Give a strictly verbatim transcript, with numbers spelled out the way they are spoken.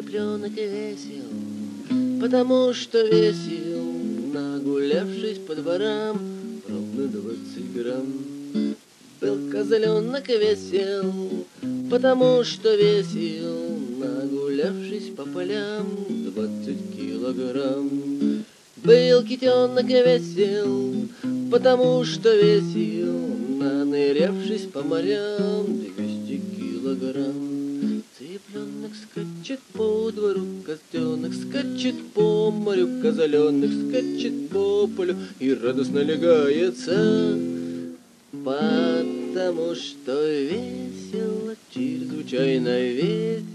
Цыпленок весел, потому что весел, нагулявшись по дворам ровно двадцать грамм. Был козленок весел, потому что весел, нагулявшись по полям двадцать килограмм. Был китенок весел, потому что весел, нанырявшись по морям двести килограмм. Цыпленок скачет по двору, козленок скачет по морю, козленок скачет по полю и радостно легается, потому что весело, чрезвычайно весело.